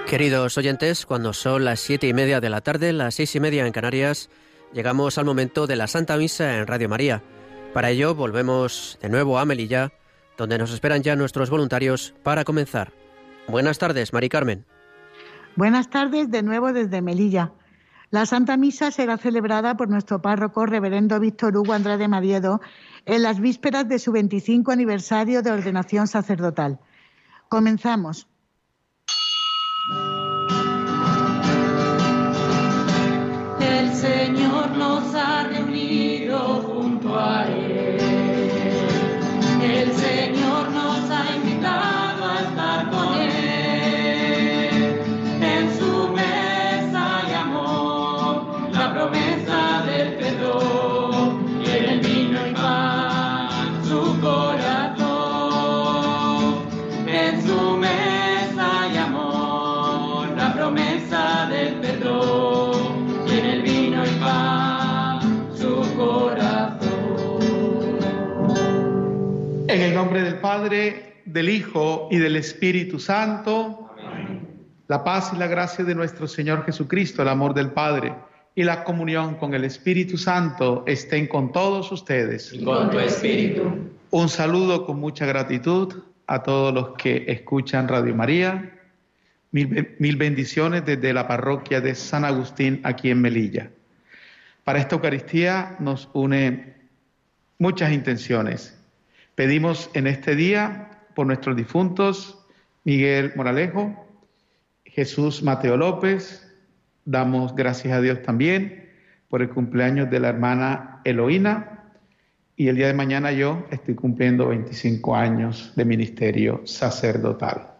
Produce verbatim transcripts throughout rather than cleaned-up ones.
Queridos oyentes, cuando son las siete y media de la tarde, las seis y media en Canarias, llegamos al momento de la Santa Misa en Radio María. Para ello volvemos de nuevo a Melilla, donde nos esperan ya nuestros voluntarios para comenzar. Buenas tardes, Mari Carmen. Buenas tardes de nuevo desde Melilla. La Santa Misa será celebrada por nuestro párroco, reverendo Víctor Hugo Andrade Madiedo, en las vísperas de su veinticinco aniversario de ordenación sacerdotal. Comenzamos. El Señor nos ha reunido junto a Él. El Señor nos ha invitado a estar con Él. En su mesa hay amor, la promesa del perdón, y en el vino y pan su corazón. En su mesa hay amor, la promesa del perdón, y en el vino y pan su corazón. En el nombre del Padre, del Hijo y del Espíritu Santo. Amén. La paz y la gracia de nuestro Señor Jesucristo, el amor del Padre y la comunión con el Espíritu Santo estén con todos ustedes. Y con tu espíritu. Un saludo con mucha gratitud a todos los que escuchan Radio María. Mil, mil bendiciones desde la parroquia de San Agustín aquí en Melilla. Para esta Eucaristía nos une muchas intenciones. Pedimos en este día por nuestros difuntos Miguel Moralejo, Jesús Mateo López. Damos gracias a Dios también por el cumpleaños de la hermana Eloína. Y el día de mañana yo estoy cumpliendo veinticinco años de ministerio sacerdotal.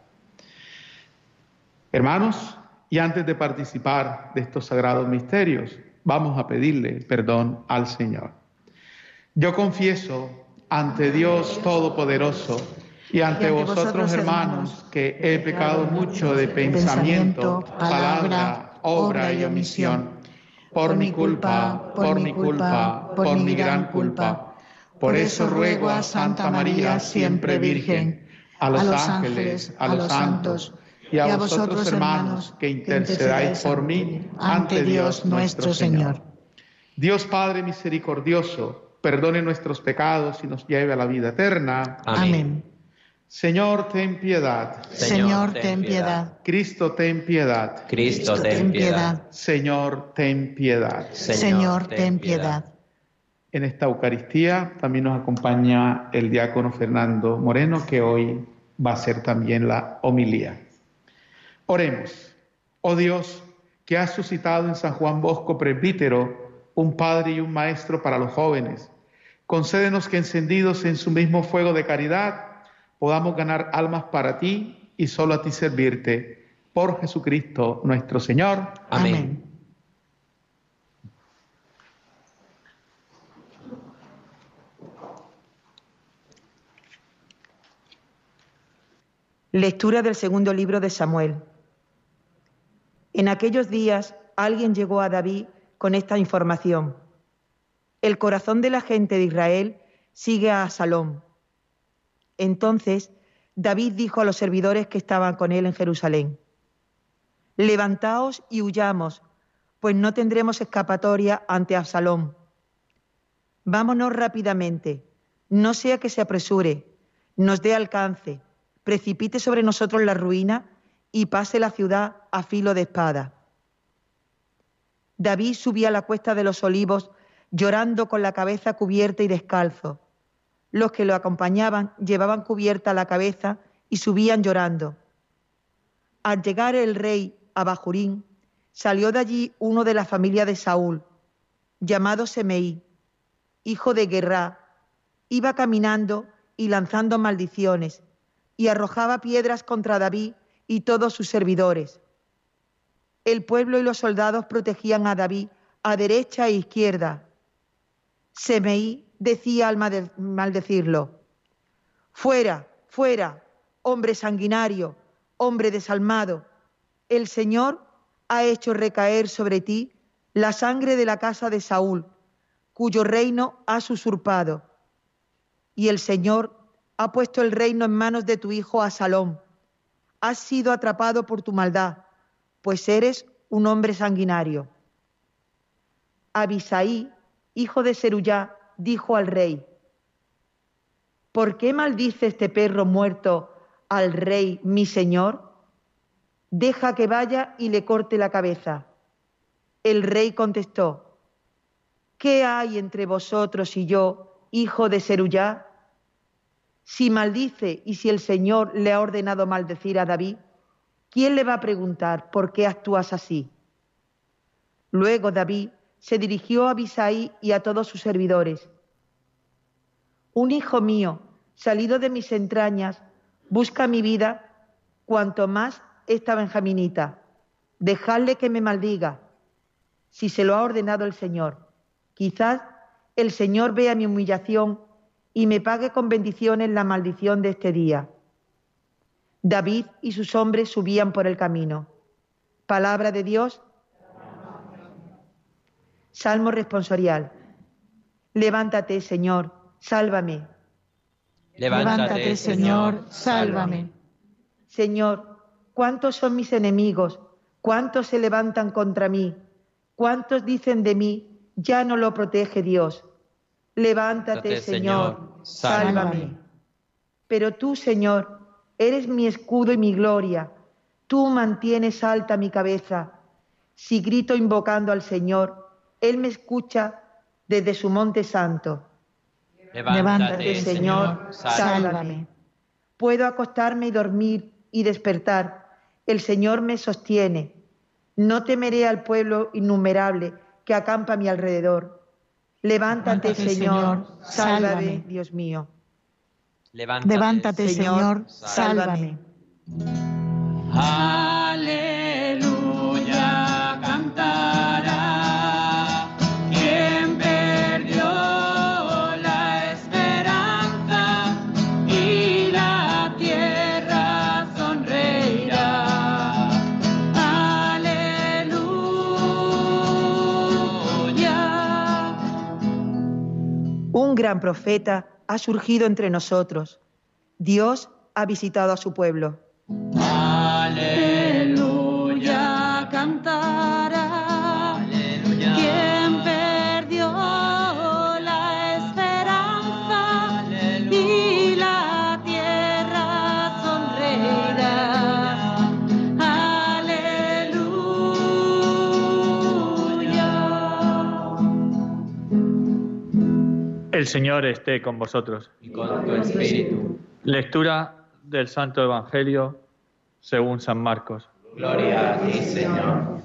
Hermanos, y antes de participar de estos sagrados misterios, vamos a pedirle perdón al Señor. Yo confieso ante Dios Todopoderoso y ante vosotros, hermanos, que he pecado mucho de pensamiento, palabra, obra y omisión, por mi culpa, por mi culpa, por mi gran culpa. Por eso ruego a Santa María, siempre Virgen, a los ángeles, a los santos, y a vosotros, hermanos, que intercedáis por mí ante Dios nuestro Señor. Dios Padre misericordioso, perdone nuestros pecados y nos lleve a la vida eterna. Amén. Señor, ten piedad. Señor, ten piedad. Cristo, ten piedad. Cristo, ten piedad. Señor, ten piedad. Señor, ten piedad. En esta Eucaristía también nos acompaña el diácono Fernando Moreno, que hoy va a hacer también la homilía. Oremos. Oh Dios, que has suscitado en San Juan Bosco presbítero un padre y un maestro para los jóvenes, concédenos que encendidos en su mismo fuego de caridad podamos ganar almas para ti y solo a ti servirte. Por Jesucristo nuestro Señor. Amén. Amén. Lectura del segundo libro de Samuel. En aquellos días alguien llegó a David con esta información: el corazón de la gente de Israel sigue a Absalom. Entonces David dijo a los servidores que estaban con él en Jerusalén: levantaos y huyamos, pues no tendremos escapatoria ante Absalom. Vámonos rápidamente, no sea que se apresure, nos dé alcance, precipite sobre nosotros la ruina y pase la ciudad a filo de espada. David subía a la cuesta de los Olivos llorando con la cabeza cubierta y descalzo. Los que lo acompañaban llevaban cubierta la cabeza y subían llorando. Al llegar el rey a Bahurín, salió de allí uno de la familia de Saúl, llamado Semeí, hijo de Guerrá. Iba caminando y lanzando maldiciones, y arrojaba piedras contra David y todos sus servidores. El pueblo y los soldados protegían a David a derecha e izquierda. Semeí decía al maldecirlo: fuera, fuera, hombre sanguinario, hombre desalmado, el Señor ha hecho recaer sobre ti la sangre de la casa de Saúl, cuyo reino has usurpado. Y el Señor ha puesto el reino en manos de tu hijo Absalom. Has sido atrapado por tu maldad, pues eres un hombre sanguinario. Abisaí, hijo de Seruyá, dijo al rey: ¿por qué maldice este perro muerto al rey mi señor? Deja que vaya y le corte la cabeza. El rey contestó: ¿qué hay entre vosotros y yo, hijo de Seruyá? Si maldice y si el Señor le ha ordenado maldecir a David, ¿quién le va a preguntar por qué actúas así? Luego David se dirigió a Abisaí y a todos sus servidores. Un hijo mío, salido de mis entrañas, busca mi vida, cuanto más esta benjaminita. Dejadle que me maldiga, si se lo ha ordenado el Señor. Quizás el Señor vea mi humillación y me pague con bendiciones la maldición de este día. David y sus hombres subían por el camino. Palabra de Dios. Salmo responsorial. Levántate, Señor, sálvame. Levántate, Señor, sálvame. Señor, ¿cuántos son mis enemigos? ¿Cuántos se levantan contra mí? ¿Cuántos dicen de mí, ya no lo protege Dios? Levántate, Levántate, Señor, Señor, sálvame. sálvame. Pero tú, Señor, eres mi escudo y mi gloria. Tú mantienes alta mi cabeza. Si grito invocando al Señor, Él me escucha desde su monte santo. Levántate, Señor, sálvame. Puedo acostarme y dormir y despertar. El Señor me sostiene. No temeré al pueblo innumerable que acampa a mi alrededor. Levántate, Levántate, Señor, Señor, sálvame, sálvame. Dios mío. Levántate, Levántate, Señor, sálvame. Aleluya, cantará quien perdió la esperanza y la tierra sonreirá. Aleluya. Un gran profeta ha surgido entre nosotros. Dios ha visitado a su pueblo. Aleluya, cantará. Aleluya. Quien perdió la esperanza y la tierra sonreirá. Aleluya. El Señor esté con vosotros. Y con tu espíritu. Lectura del Santo Evangelio según San Marcos. Gloria a ti, Señor.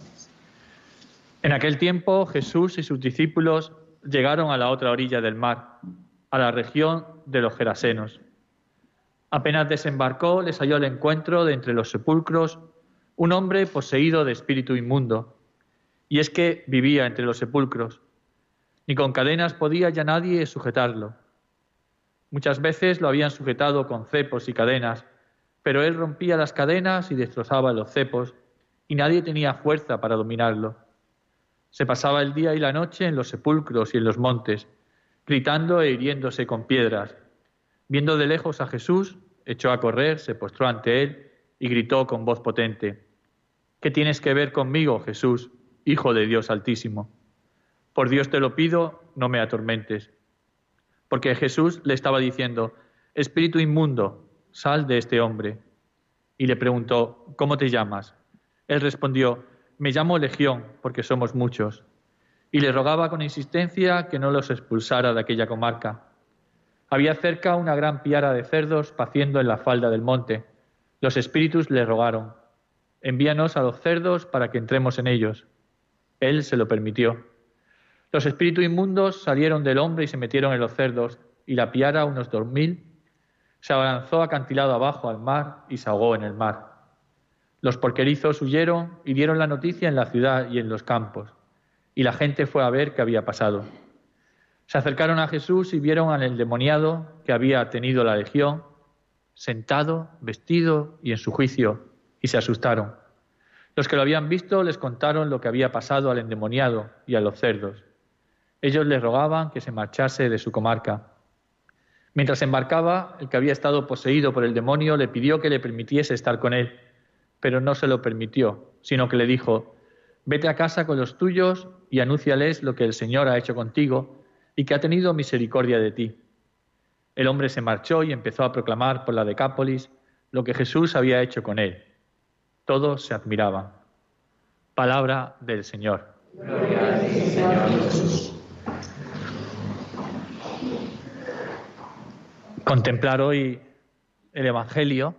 En aquel tiempo Jesús y sus discípulos llegaron a la otra orilla del mar, a la región de los Gerasenos. Apenas desembarcó, les halló al encuentro de entre los sepulcros un hombre poseído de espíritu inmundo. Y es que vivía entre los sepulcros. Ni con cadenas podía ya nadie sujetarlo. Muchas veces lo habían sujetado con cepos y cadenas, pero él rompía las cadenas y destrozaba los cepos, y nadie tenía fuerza para dominarlo. Se pasaba el día y la noche en los sepulcros y en los montes, gritando e hiriéndose con piedras. Viendo de lejos a Jesús, echó a correr, se postró ante él y gritó con voz potente: ¿Qué tienes que ver conmigo, Jesús, Hijo de Dios Altísimo? Por Dios te lo pido, no me atormentes. Porque Jesús le estaba diciendo: Espíritu inmundo, sal de este hombre. Y le preguntó: ¿Cómo te llamas? Él respondió: Me llamo Legión, porque somos muchos. Y le rogaba con insistencia que no los expulsara de aquella comarca. Había cerca una gran piara de cerdos paciendo en la falda del monte. Los espíritus le rogaron: Envíanos a los cerdos para que entremos en ellos. Él se lo permitió. Los espíritus inmundos salieron del hombre y se metieron en los cerdos, y la piara, unos dos mil, se abalanzó acantilado abajo al mar y se ahogó en el mar. Los porquerizos huyeron y dieron la noticia en la ciudad y en los campos, y la gente fue a ver qué había pasado. Se acercaron a Jesús y vieron al endemoniado que había tenido la legión, sentado, vestido y en su juicio, y se asustaron. Los que lo habían visto les contaron lo que había pasado al endemoniado y a los cerdos. Ellos le rogaban que se marchase de su comarca. Mientras embarcaba, el que había estado poseído por el demonio le pidió que le permitiese estar con él, pero no se lo permitió, sino que le dijo: vete a casa con los tuyos y anúnciales lo que el Señor ha hecho contigo y que ha tenido misericordia de ti. El hombre se marchó y empezó a proclamar por la Decápolis lo que Jesús había hecho con él. Todos se admiraban. Palabra del Señor. Gloria a ti, Señor Jesús. Contemplar hoy el Evangelio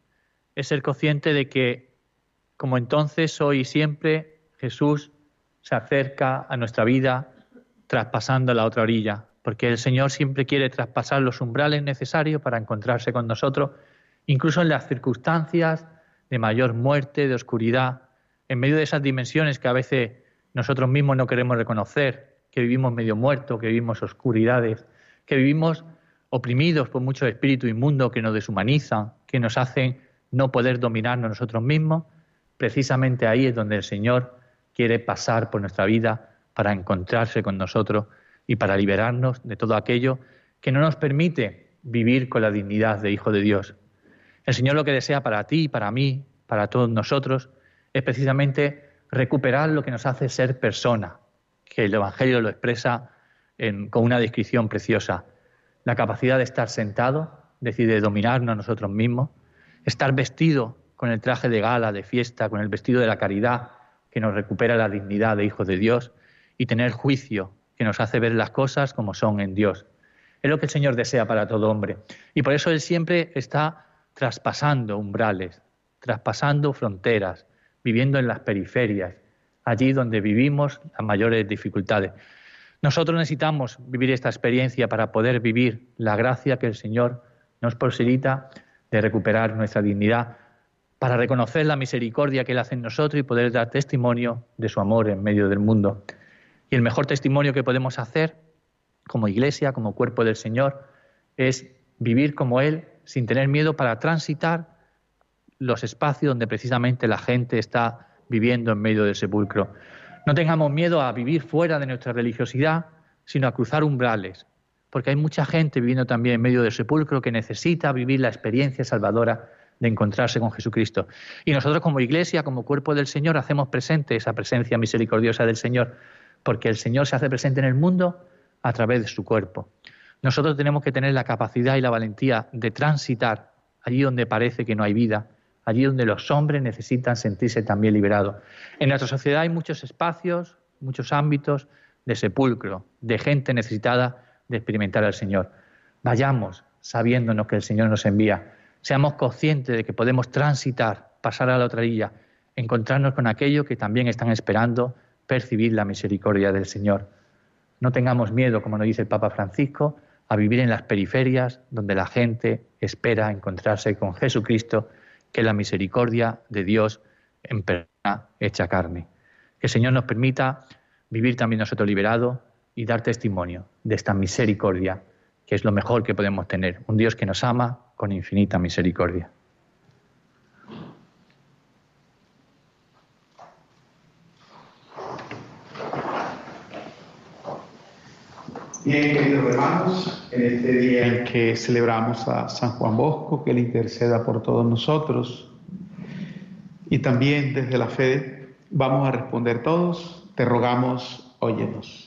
es ser consciente de que, como entonces, hoy y siempre, Jesús se acerca a nuestra vida traspasando la otra orilla, porque el Señor siempre quiere traspasar los umbrales necesarios para encontrarse con nosotros, incluso en las circunstancias de mayor muerte, de oscuridad, en medio de esas dimensiones que a veces nosotros mismos no queremos reconocer, que vivimos medio muertos, que vivimos oscuridades, que vivimos oprimidos por muchos espíritus inmundos que nos deshumanizan, que nos hacen no poder dominarnos nosotros mismos. Precisamente ahí es donde el Señor quiere pasar por nuestra vida para encontrarse con nosotros y para liberarnos de todo aquello que no nos permite vivir con la dignidad de hijo de Dios. El Señor lo que desea para ti, para mí, para todos nosotros, es precisamente recuperar lo que nos hace ser persona, que el Evangelio lo expresa en, con una descripción preciosa. La capacidad de estar sentado, es decir, de dominarnos nosotros mismos, estar vestido con el traje de gala, de fiesta, con el vestido de la caridad, que nos recupera la dignidad de hijos de Dios, y tener juicio, que nos hace ver las cosas como son en Dios. Es lo que el Señor desea para todo hombre. Y por eso Él siempre está traspasando umbrales, traspasando fronteras, viviendo en las periferias, allí donde vivimos las mayores dificultades. Nosotros necesitamos vivir esta experiencia para poder vivir la gracia que el Señor nos posibilita de recuperar nuestra dignidad, para reconocer la misericordia que Él hace en nosotros y poder dar testimonio de su amor en medio del mundo. Y el mejor testimonio que podemos hacer como Iglesia, como cuerpo del Señor, es vivir como Él sin tener miedo para transitar los espacios donde precisamente la gente está viviendo en medio del sepulcro. No tengamos miedo a vivir fuera de nuestra religiosidad, sino a cruzar umbrales, porque hay mucha gente viviendo también en medio del sepulcro que necesita vivir la experiencia salvadora de encontrarse con Jesucristo. Y nosotros como Iglesia, como cuerpo del Señor, hacemos presente esa presencia misericordiosa del Señor, porque el Señor se hace presente en el mundo a través de su cuerpo. Nosotros tenemos que tener la capacidad y la valentía de transitar allí donde parece que no hay vida, allí donde los hombres necesitan sentirse también liberados. En nuestra sociedad hay muchos espacios, muchos ámbitos de sepulcro, de gente necesitada de experimentar al Señor. Vayamos sabiéndonos que el Señor nos envía. Seamos conscientes de que podemos transitar, pasar a la otra orilla, encontrarnos con aquellos que también están esperando percibir la misericordia del Señor. No tengamos miedo, como nos dice el Papa Francisco, a vivir en las periferias donde la gente espera encontrarse con Jesucristo, que es la misericordia de Dios en persona hecha carne. Que el Señor nos permita vivir también nosotros liberados y dar testimonio de esta misericordia, que es lo mejor que podemos tener. Un Dios que nos ama con infinita misericordia. Bien, queridos hermanos, en este día en que celebramos a San Juan Bosco, que Él interceda por todos nosotros, y también desde la fe vamos a responder todos, te rogamos, óyenos.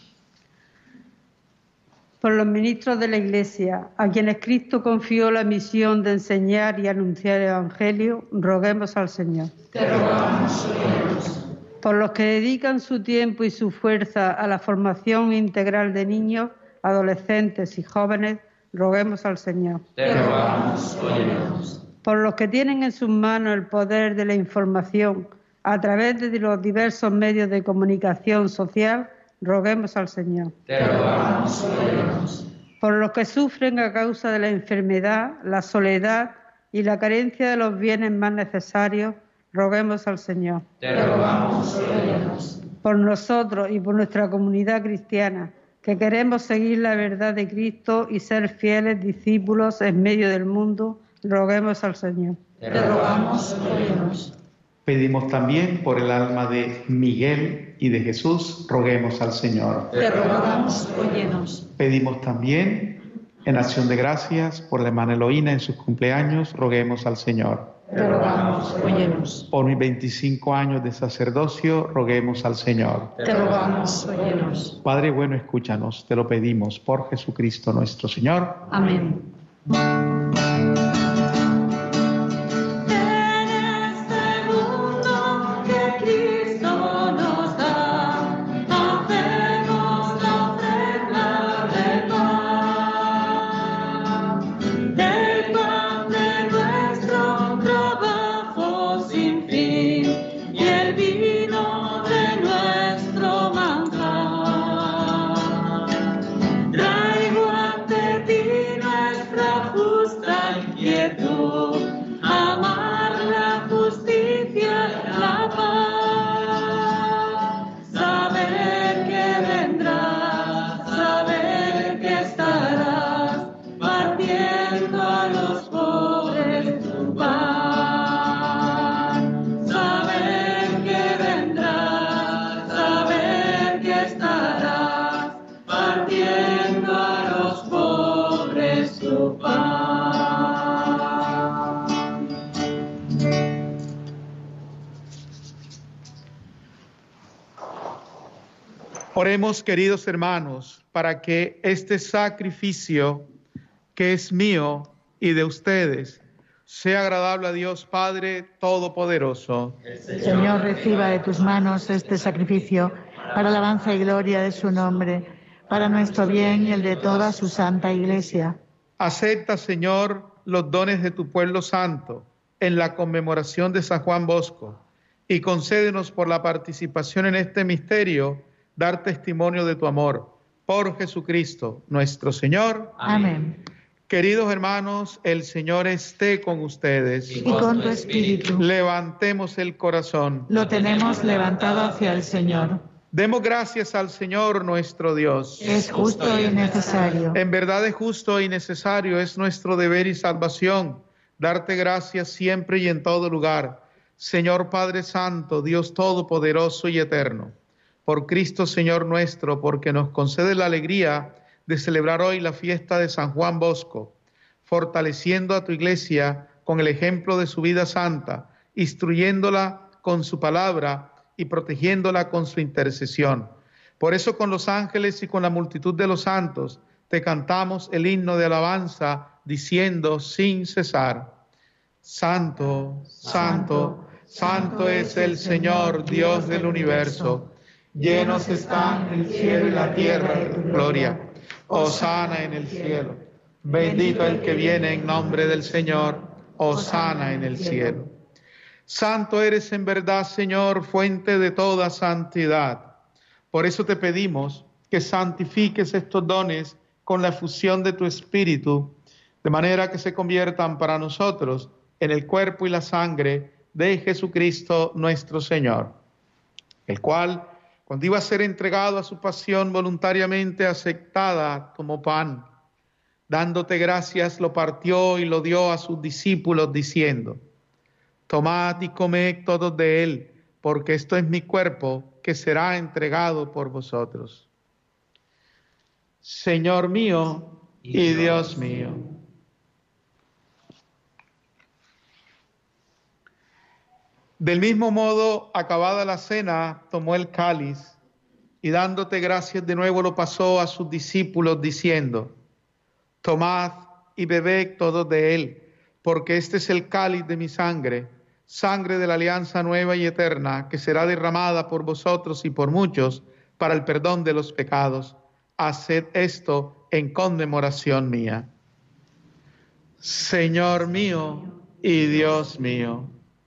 Por los ministros de la Iglesia, a quienes Cristo confió la misión de enseñar y anunciar el Evangelio, roguemos al Señor. Te rogamos, óyenos. Por los que dedican su tiempo y su fuerza a la formación integral de niños, adolescentes y jóvenes, roguemos al Señor. Te rogamos, óyenos. Por los que tienen en sus manos el poder de la información a través de los diversos medios de comunicación social, roguemos al Señor. Te rogamos, óyenos. Por los que sufren a causa de la enfermedad, la soledad y la carencia de los bienes más necesarios, roguemos al Señor. Te rogamos, óyenos. Por nosotros y por nuestra comunidad cristiana, que queremos seguir la verdad de Cristo y ser fieles discípulos en medio del mundo, roguemos al Señor. Te rogamos, óyenos. Pedimos también por el alma de Miguel y de Jesús, roguemos al Señor. Te rogamos, óyenos. Pedimos también, en acción de gracias, por la hermana Eloína en sus cumpleaños, roguemos al Señor. te rogamos, óyenos. Por mis veinticinco años de sacerdocio, roguemos al Señor. Te rogamos, óyenos. Padre bueno, escúchanos, te lo pedimos por Jesucristo nuestro Señor. Amén. Oremos, queridos hermanos, para que este sacrificio que es mío y de ustedes sea agradable a Dios Padre Todopoderoso. El Señor reciba de tus manos este sacrificio para alabanza y gloria de su nombre, para nuestro bien y el de toda su santa Iglesia. Acepta, Señor, los dones de tu pueblo santo en la conmemoración de San Juan Bosco y concédenos por la participación en este misterio dar testimonio de tu amor. Por Jesucristo, nuestro Señor. Amén. Queridos hermanos, el Señor esté con ustedes. Y con tu espíritu. Levantemos el corazón. Lo tenemos levantado hacia el Señor. Demos gracias al Señor nuestro Dios. Es justo y necesario. En verdad es justo y necesario, es nuestro deber y salvación darte gracias siempre y en todo lugar. Señor Padre Santo, Dios Todopoderoso y Eterno, por Cristo Señor nuestro, porque nos concede la alegría de celebrar hoy la fiesta de San Juan Bosco, fortaleciendo a tu Iglesia con el ejemplo de su vida santa, instruyéndola con su palabra y protegiéndola con su intercesión. Por eso con los ángeles y con la multitud de los santos te cantamos el himno de alabanza, diciendo sin cesar: Santo, Santo, Santo es el Señor, Dios del universo. Llenos están el cielo y la tierra de tu gloria. Hosana en el cielo. Bendito el que viene en nombre del Señor. Hosana en el cielo. Santo eres en verdad, Señor, fuente de toda santidad. Por eso te pedimos que santifiques estos dones con la efusión de tu Espíritu, de manera que se conviertan para nosotros en el cuerpo y la sangre de Jesucristo nuestro Señor, el cual, cuando iba a ser entregado a su pasión voluntariamente aceptada como pan, dándote gracias, lo partió y lo dio a sus discípulos, diciendo: Tomad y comed todos de él, porque esto es mi cuerpo, que será entregado por vosotros. Señor mío y Dios mío. Del mismo modo, acabada la cena, tomó el cáliz y dándote gracias de nuevo lo pasó a sus discípulos diciendo: Tomad y bebed todos de él, porque este es el cáliz de mi sangre, sangre de la alianza nueva y eterna, que será derramada por vosotros y por muchos para el perdón de los pecados. Haced esto en conmemoración mía. Señor mío y Dios mío.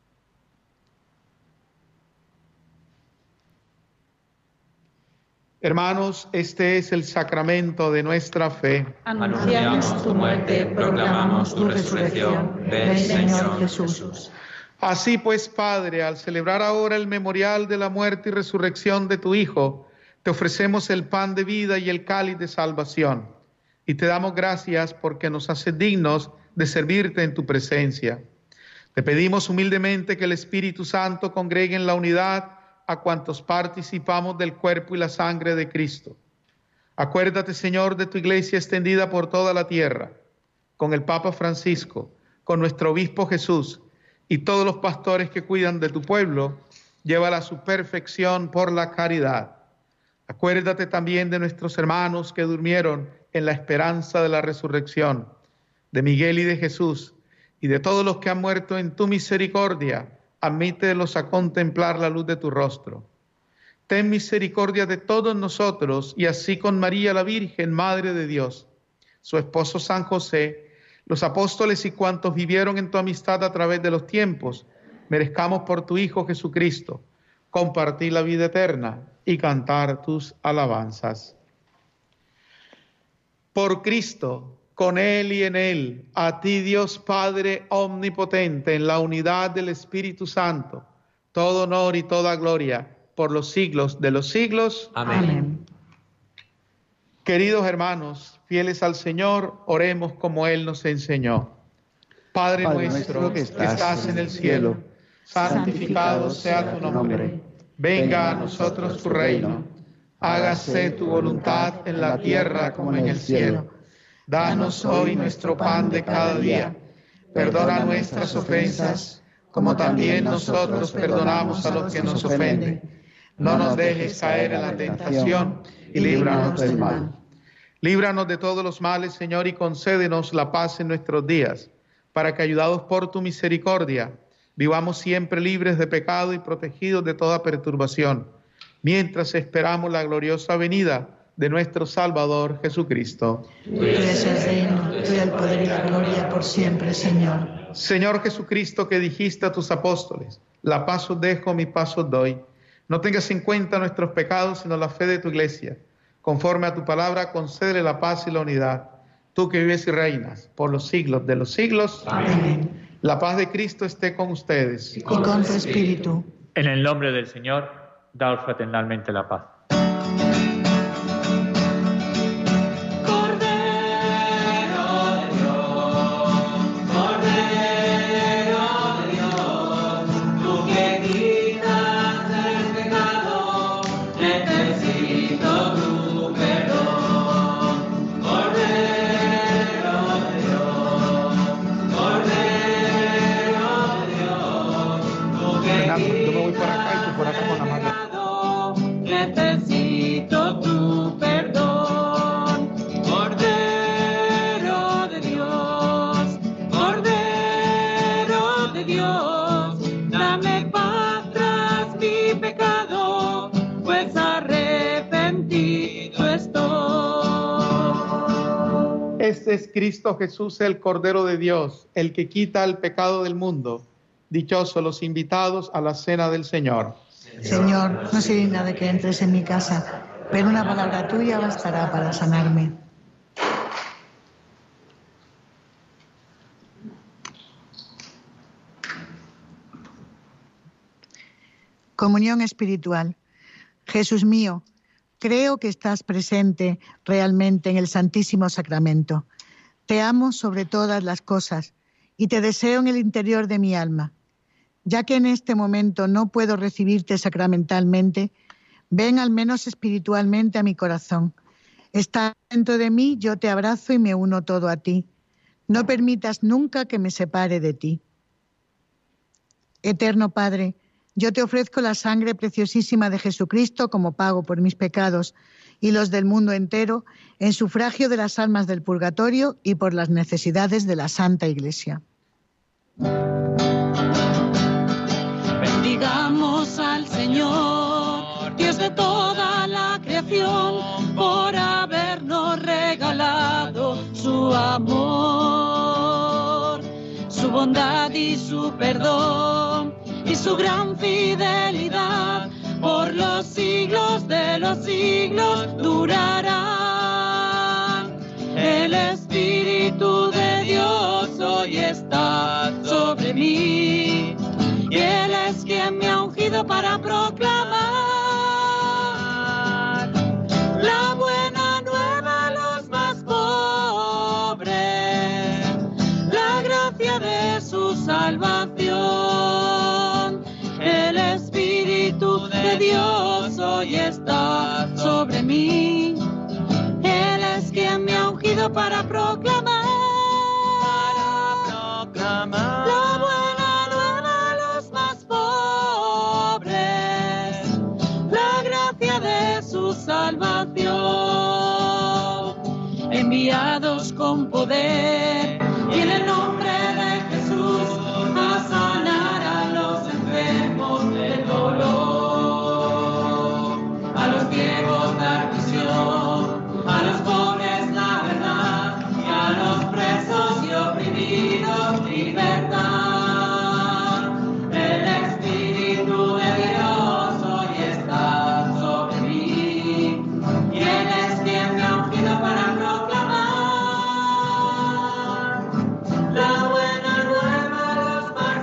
Hermanos, este es el sacramento de nuestra fe. Anunciamos tu muerte, proclamamos tu resurrección. Ven, Señor Jesús. Así pues, Padre, al celebrar ahora el memorial de la muerte y resurrección de tu Hijo, te ofrecemos el pan de vida y el cáliz de salvación. Y te damos gracias porque nos haces dignos de servirte en tu presencia. Te pedimos humildemente que el Espíritu Santo congregue en la unidad a cuantos participamos del cuerpo y la sangre de Cristo. Acuérdate, Señor, de tu Iglesia extendida por toda la tierra, con el Papa Francisco, con nuestro Obispo Jesús, y todos los pastores que cuidan de tu pueblo, llévala a su perfección por la caridad. Acuérdate también de nuestros hermanos que durmieron en la esperanza de la resurrección, de Miguel y de Jesús, y de todos los que han muerto en tu misericordia. Admítelos a contemplar la luz de tu rostro. Ten misericordia de todos nosotros, y así con María la Virgen, Madre de Dios, su esposo San José, los apóstoles y cuantos vivieron en tu amistad a través de los tiempos, merezcamos por tu Hijo Jesucristo compartir la vida eterna y cantar tus alabanzas. Por Cristo, con Él y en Él, a ti Dios Padre omnipotente, en la unidad del Espíritu Santo, todo honor y toda gloria por los siglos de los siglos. Amén. Amén. Queridos hermanos, fieles al Señor, oremos como Él nos enseñó. Padre, Padre nuestro que estás, que estás en el cielo, santificado sea tu nombre. Venga a nosotros tu reino. Hágase tu voluntad en la tierra como en el cielo. Danos hoy nuestro pan de cada día. Perdona nuestras ofensas, como también nosotros perdonamos a los que nos ofenden. No nos dejes caer en la tentación y líbranos del mal. Líbranos de todos los males, Señor, y concédenos la paz en nuestros días, para que, ayudados por tu misericordia, vivamos siempre libres de pecado y protegidos de toda perturbación, mientras esperamos la gloriosa venida de nuestro Salvador Jesucristo. Tuyo es el reino, tuyo el poder y la gloria por siempre, Señor. Señor Jesucristo, que dijiste a tus apóstoles, la paz os dejo, mi paz os doy. No tengas en cuenta nuestros pecados, sino la fe de tu iglesia. Conforme a tu palabra, concédele la paz y la unidad. Tú que vives y reinas por los siglos de los siglos. Amén. La paz de Cristo esté con ustedes. Y con tu espíritu. En el nombre del Señor, daos fraternalmente la paz. Necesito tu perdón, Cordero de Dios, Cordero de Dios, dame paz tras mi pecado, pues arrepentido estoy. Este es Cristo Jesús, el Cordero de Dios, el que quita el pecado del mundo. Dichosos los invitados a la cena del Señor. Señor, no soy digna de que entres en mi casa, pero una palabra tuya bastará para sanarme. Comunión espiritual. Jesús mío, creo que estás presente realmente en el Santísimo Sacramento. Te amo sobre todas las cosas y te deseo en el interior de mi alma. Ya que en este momento no puedo recibirte sacramentalmente, ven al menos espiritualmente a mi corazón. Está dentro de mí, yo te abrazo y me uno todo a ti. No permitas nunca que me separe de ti. Eterno Padre, yo te ofrezco la sangre preciosísima de Jesucristo como pago por mis pecados y los del mundo entero, en sufragio de las almas del purgatorio y por las necesidades de la Santa Iglesia. Bendigamos al Señor, Dios de toda la creación, por habernos regalado su amor, su bondad y su perdón, y su gran fidelidad, por los siglos de los siglos durarán. El Espíritu de Dios hoy está sobre mí, y Él es quien me ha ungido para proclamar la buena nueva a los más pobres, la gracia de su salvación. El Espíritu de Dios hoy está sobre mí, Él es quien me ha ungido para proclamar, para proclamar la buena nueva poder. Y en el nombre de Jesús a sanar a los enfermos del dolor, a los ciegos dar visión, a los pobres la verdad y a los presos y oprimidos libertad. El Espíritu de Dios hoy está sobre mí y Él es quien me ha ungido para proclamar la buena nueva a los más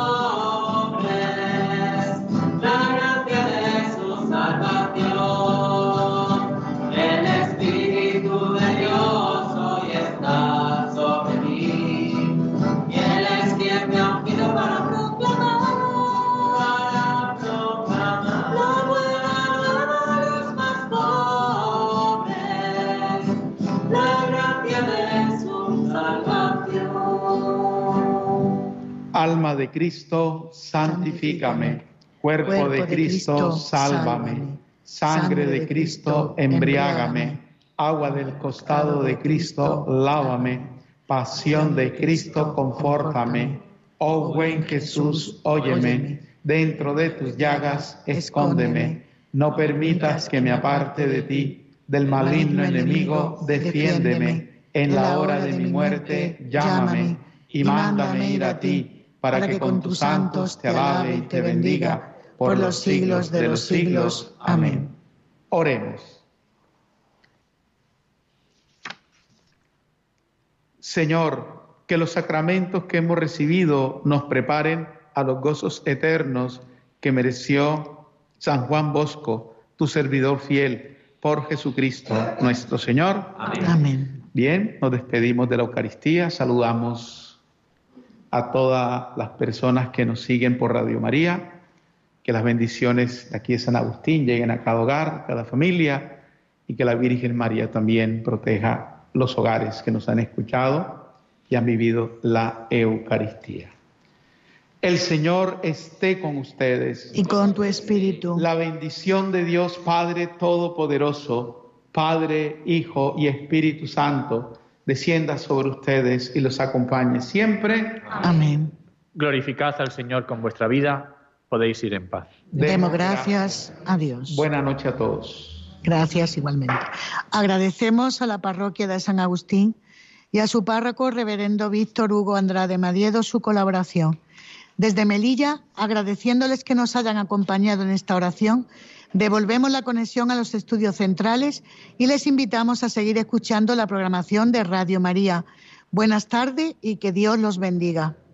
pobres, la gracia de su salvación. El Espíritu de Dios hoy está sobre mí y Él es quien me ha ungido para proclamar, para proclamar la buena nueva a los más pobres, la gracia de su salvación. Alma de Cristo, santifícame. Cuerpo de Cristo, sálvame. Sangre de Cristo, embriágame. Agua del costado de Cristo, lávame. Pasión de Cristo, confórtame. Oh buen Jesús, óyeme. Dentro de tus llagas, escóndeme. No permitas que me aparte de ti. Del maligno enemigo, defiéndeme. En la hora de mi muerte, llámame. Y mándame ir a ti, para que con tus santos te alabe y te bendiga por los siglos de los siglos. Amén. Oremos. Señor, que los sacramentos que hemos recibido nos preparen a los gozos eternos que mereció San Juan Bosco, tu servidor fiel, por Jesucristo nuestro Señor. Amén. Amén. Bien, nos despedimos de la Eucaristía, saludamos a todas las personas que nos siguen por Radio María, que las bendiciones de aquí de San Agustín lleguen a cada hogar, a cada familia, y que la Virgen María también proteja los hogares que nos han escuchado y han vivido la Eucaristía. El Señor esté con ustedes. Y con tu espíritu. La bendición de Dios Padre Todopoderoso, Padre, Hijo y Espíritu Santo, descienda sobre ustedes y los acompañe siempre. Amén. Glorificad al Señor con vuestra vida, podéis ir en paz. Demos gracias a Dios. Buenas noches a todos. Gracias igualmente. Agradecemos a la parroquia de San Agustín y a su párroco, reverendo Víctor Hugo Andrade Madiedo, su colaboración. Desde Melilla, agradeciéndoles que nos hayan acompañado en esta oración, devolvemos la conexión a los estudios centrales y les invitamos a seguir escuchando la programación de Radio María. Buenas tardes y que Dios los bendiga.